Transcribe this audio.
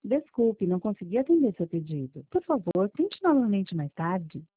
Desculpe, não consegui atender seu pedido. Por favor, tente novamente mais tarde.